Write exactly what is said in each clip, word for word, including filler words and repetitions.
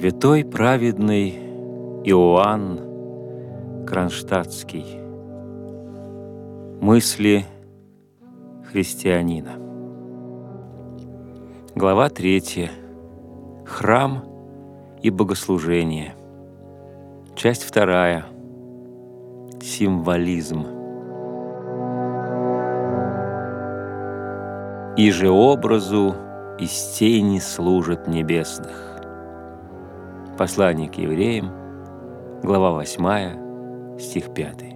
Святой праведный Иоанн Кронштадтский. Мысли христианина. Глава третья. Храм и богослужение. Часть вторая. Символизм. «И же образу из тени служат небесных». Послание к евреям, глава восьмая, стих пятый.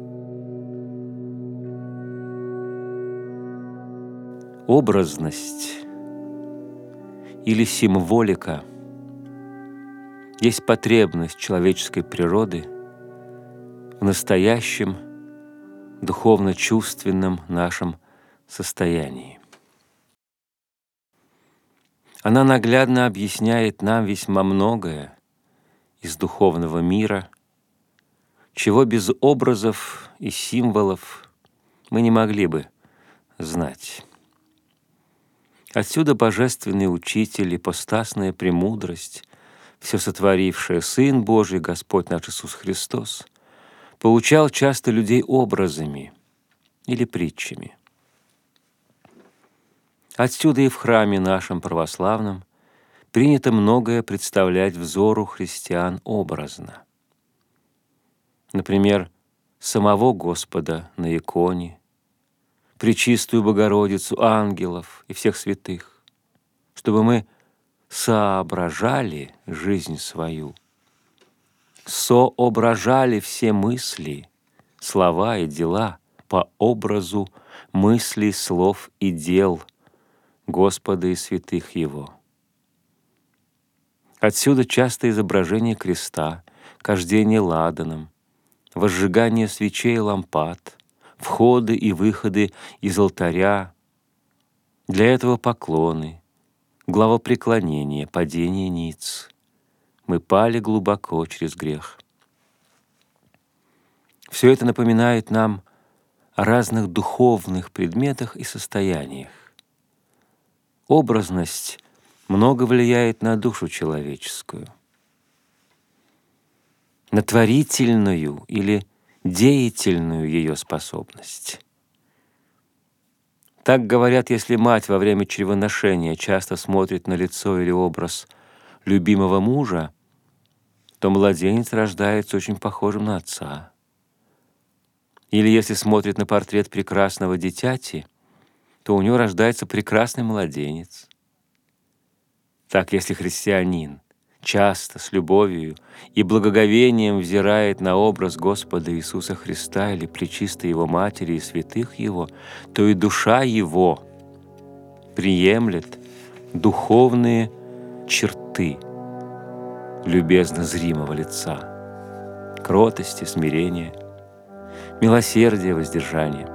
Образность или символика есть потребность человеческой природы в настоящем духовно-чувственном нашем состоянии. Она наглядно объясняет нам весьма многое из духовного мира, чего без образов и символов мы не могли бы знать. Отсюда божественный учитель, ипостасная премудрость, все сотворившая Сын Божий, Господь наш Иисус Христос, поучал часто людей образами или притчами. Отсюда и в храме нашем православном принято многое представлять взору христиан образно. Например, самого Господа на иконе, Пречистую Богородицу, ангелов и всех святых, чтобы мы соображали жизнь свою, соображали все мысли, слова и дела по образу мыслей, слов и дел Господа и святых Его. Отсюда часто изображение креста, кождение ладаном, возжигание свечей и лампад, входы и выходы из алтаря, для этого поклоны, главопреклонение, падение ниц. Мы пали глубоко через грех. Все это напоминает нам о разных духовных предметах и состояниях. Образность много влияет на душу человеческую, на творительную или деятельную ее способность. Так говорят, если мать во время чревоношения часто смотрит на лицо или образ любимого мужа, то младенец рождается очень похожим на отца. Или если смотрит на портрет прекрасного дитяти, то у него рождается прекрасный младенец. Так, если христианин часто с любовью и благоговением взирает на образ Господа Иисуса Христа или Пречистой Его Матери и святых Его, то и душа его приемлет духовные черты любезно зримого лица, кротости, смирения, милосердия, воздержания.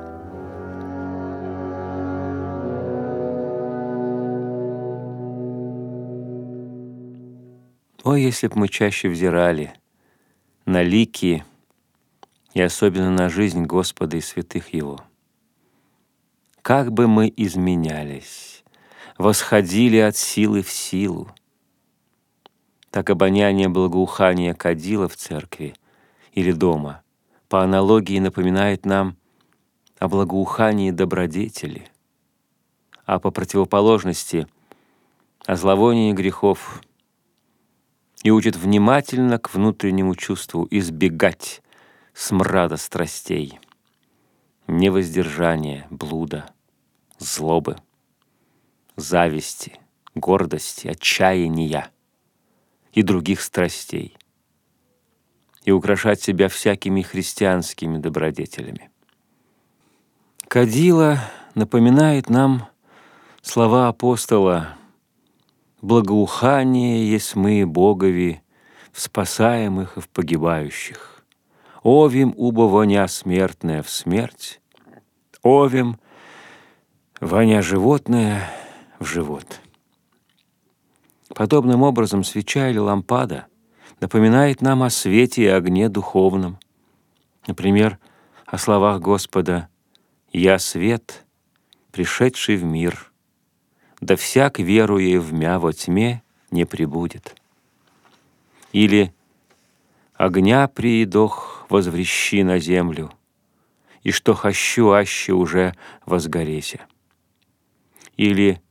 Ой, если б мы чаще взирали на лики и особенно на жизнь Господа и святых Его. Как бы мы изменялись, восходили от силы в силу. Так обоняние благоухания кадила в церкви или дома по аналогии напоминает нам о благоухании добродетели, а по противоположности — о зловонии грехов, и учит внимательно к внутреннему чувству избегать смрада страстей, невоздержания, блуда, злобы, зависти, гордости, отчаяния и других страстей, и украшать себя всякими христианскими добродетелями. Кадило напоминает нам слова апостола: «Благоухание есть мы Богови в спасаемых и в погибающих. Овим убо воня смертная в смерть, овим воня животная в живот». Подобным образом свеча или лампада напоминает нам о свете и огне духовном. Например, о словах Господа: «Я свет, пришедший в мир, да всяк, веруя в мя во тьме, не пребудет». Или огня приидох возврещи на землю, и что хощу аще уже возгоресе. Или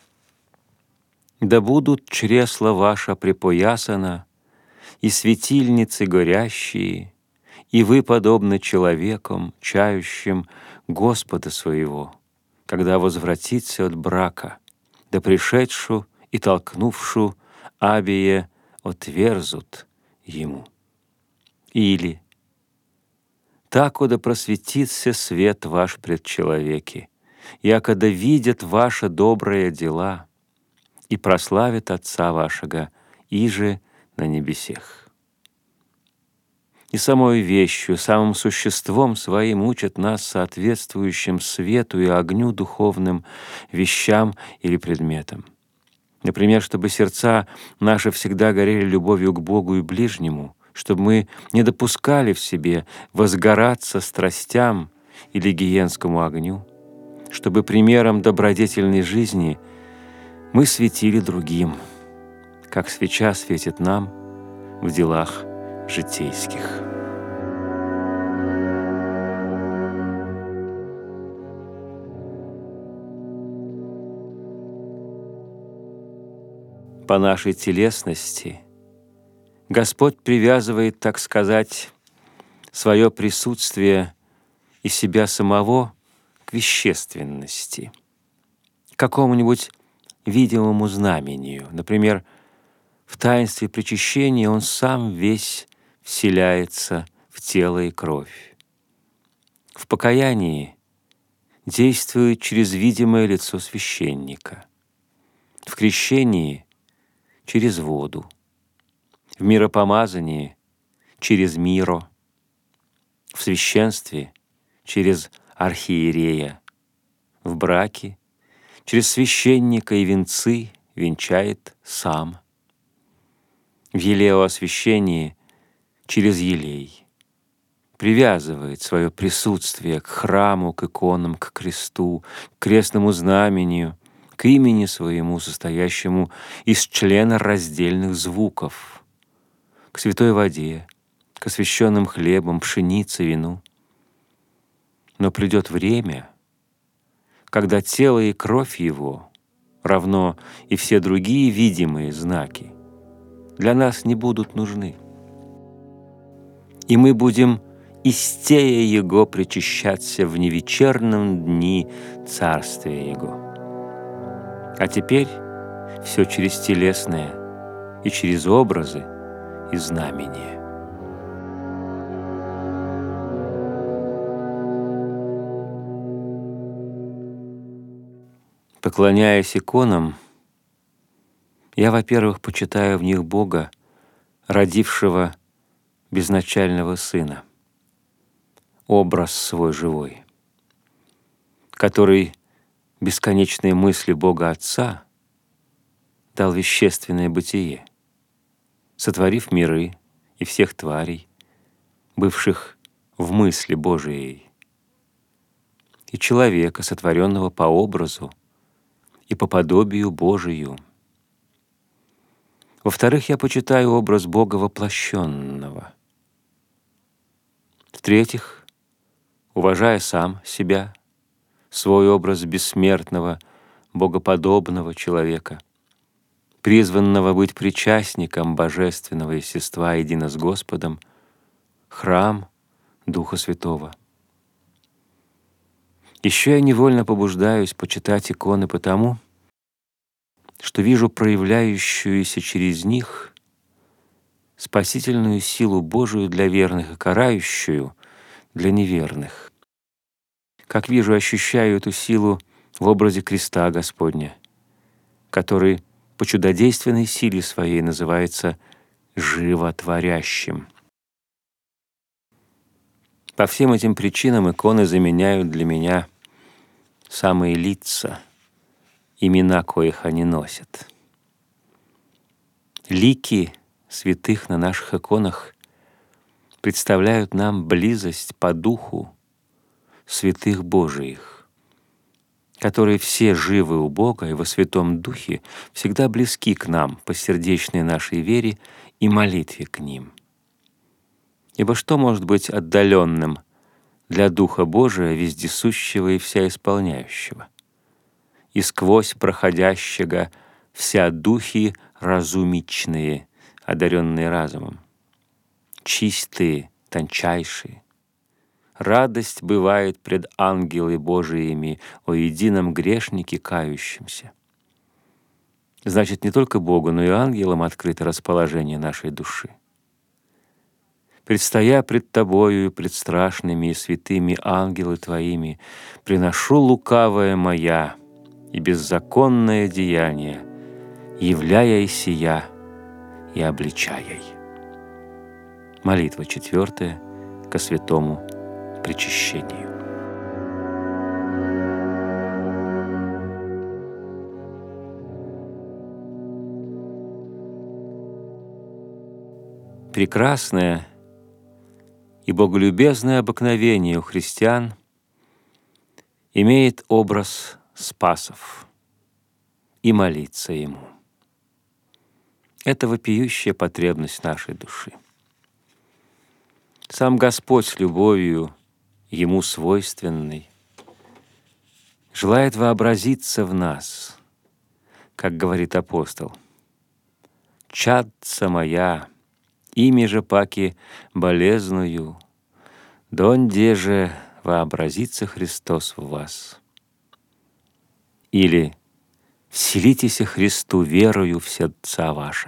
да будут чресла ваша припоясана, и светильницы горящие, и вы подобны человеком, чающим Господа своего, когда возвратится от брака, да пришедшу и толкнувшу абие отверзут ему. Или тако да просветится свет ваш пред человеки, якода видят ваши добрые дела, и прославит Отца вашего, иже на небесех. И самой вещью, самым существом своим учат нас соответствующим свету и огню духовным вещам или предметам. Например, чтобы сердца наши всегда горели любовью к Богу и ближнему, чтобы мы не допускали в себе возгораться страстям или гиенскому огню, чтобы примером добродетельной жизни мы светили другим, как свеча светит нам в делах житейских. По нашей телесности Господь привязывает, так сказать, свое присутствие и себя самого к вещественности, к какому-нибудь видимому знамению. Например, в таинстве причащения Он сам весь вселяется в тело и кровь. В покаянии действует через видимое лицо священника. В крещении — через воду. В миропомазании — через миро. В священстве — через архиерея. В браке — через священника и венцы венчает сам. В елеоосвящении — через елей. Привязывает свое присутствие к храму, к иконам, к кресту, к крестному знамению, к имени своему, состоящему из члена раздельных звуков, к святой воде, к освященным хлебам, пшенице, вину. Но придет время, когда тело и кровь его, равно и все другие видимые знаки, для нас не будут нужны. И мы будем истея Его причащаться в невечерном дни Царствия Его. А теперь все через телесное и через образы и знамения. Поклоняясь иконам, я, во-первых, почитаю в них Бога, родившего безначального Сына, образ свой живой, который бесконечные мысли Бога Отца дал вещественное бытие, сотворив миры и всех тварей, бывших в мысли Божией, и человека, сотворенного по образу и по подобию Божию. Во-вторых, я почитаю образ Бога воплощенного. В-третьих, уважая сам себя, свой образ бессмертного, богоподобного человека, призванного быть причастником божественного естества едино с Господом, храм Духа Святого. Еще я невольно побуждаюсь почитать иконы потому, что вижу проявляющуюся через них спасительную силу Божию для верных и карающую для неверных. Как вижу, ощущаю эту силу в образе креста Господня, который по чудодейственной силе своей называется животворящим. По всем этим причинам иконы заменяют для меня самые лица, имена коих они носят. Лики святых на наших иконах представляют нам близость по духу святых Божиих, которые все живы у Бога и во Святом Духе всегда близки к нам по сердечной нашей вере и молитве к ним. Ибо что может быть отдаленным для Духа Божия, вездесущего и всеисполняющего, и сквозь проходящего вся духи разумичные, одаренные разумом, чистые, тончайшие? Радость бывает пред ангелы Божиими о едином грешнике кающемся. Значит, не только Богу, но и ангелам открыто расположение нашей души. Предстоя пред Тобою и пред страшными и святыми ангелы Твоими, приношу лукавое моя и беззаконное деяние, являя и сия, и обличая. Молитва четвертая ко святому причащению. Прекрасное и боголюбезное обыкновение у христиан имеет образ спасов и молиться Ему. Это вопиющая потребность нашей души. Сам Господь с любовью Ему свойственной желает вообразиться в нас, как говорит апостол: «Чадца моя, ими же паки болезную, донде же вообразится Христос в вас». Или «Вселитесь Христу верою в сердца ваши».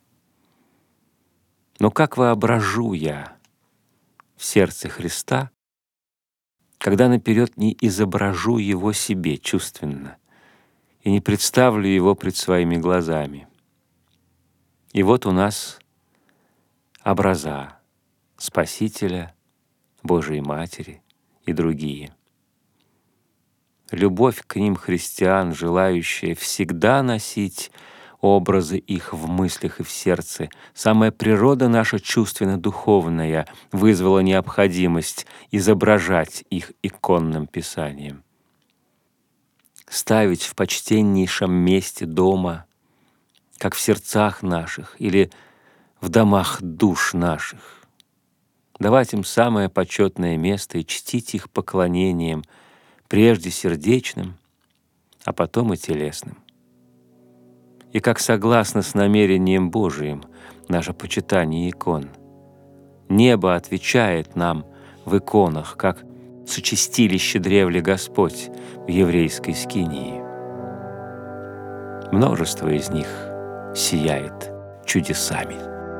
Но как воображу я в сердце Христа, когда наперед не изображу Его себе чувственно и не представлю Его пред своими глазами? И вот у нас образа Спасителя, Божией Матери и другие. Любовь к ним христиан, желающая всегда носить образы их в мыслях и в сердце, самая природа наша чувственно-духовная вызвала необходимость изображать их иконным писанием. Ставить в почтеннейшем месте дома, как в сердцах наших или в домах душ наших. Давать им самое почетное место и чтить их поклонением, прежде сердечным, а потом и телесным. И как согласно с намерением Божиим наше почитание икон, небо отвечает нам в иконах, как сочистилище древле Господь в еврейской скинии. Множество из них сияет чудесами.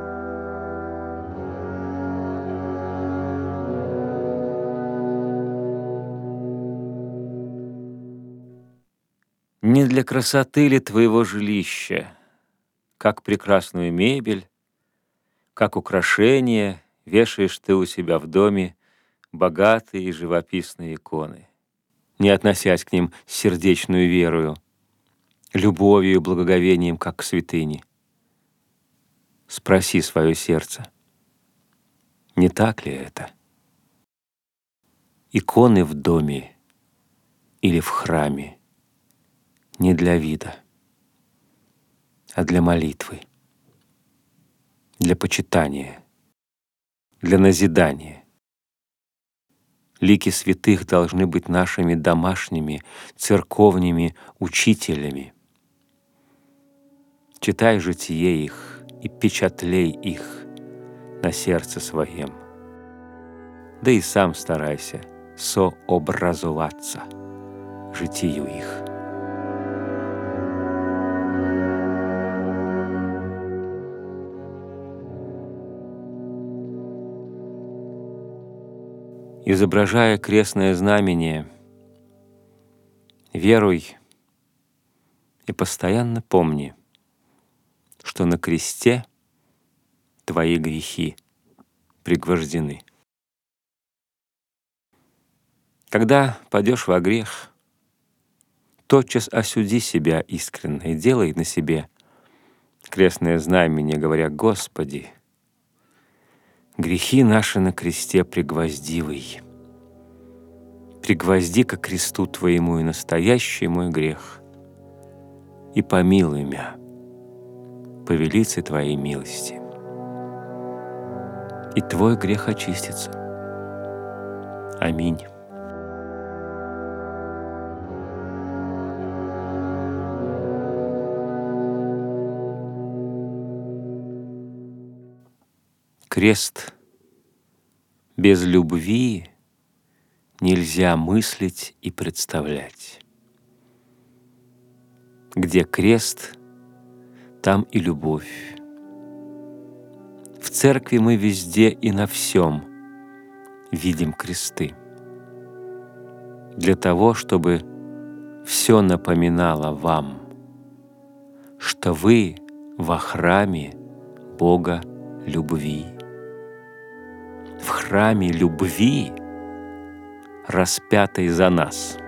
Не для красоты ли твоего жилища, как прекрасную мебель, как украшение вешаешь ты у себя в доме богатые и живописные иконы, не относясь к ним с сердечную верою, любовью и благоговением, как к святыне? Спроси свое сердце, не так ли это? Иконы в доме или в храме не для вида, а для молитвы, для почитания, для назидания. Лики святых должны быть нашими домашними, церковными учителями. Читай житие их и печатлей их на сердце своем. Да и сам старайся сообразоваться житию их. Изображая крестное знамение, веруй и постоянно помни, что на кресте твои грехи пригвождены. Когда падешь во грех, тотчас осуди себя искренне и делай на себе крестное знамение, говоря: «Господи, грехи наши на кресте пригвоздивый, пригвозди ко кресту Твоему и настоящий мой грех, и помилуй мя по велице Твоей милости». и твой грех очистится. Аминь. Крест. Без любви нельзя мыслить и представлять. Где крест, там и любовь. В церкви мы везде и на всем видим кресты. Для того, чтобы все напоминало вам, что вы во храме Бога любви. В храме любви, распятой за нас.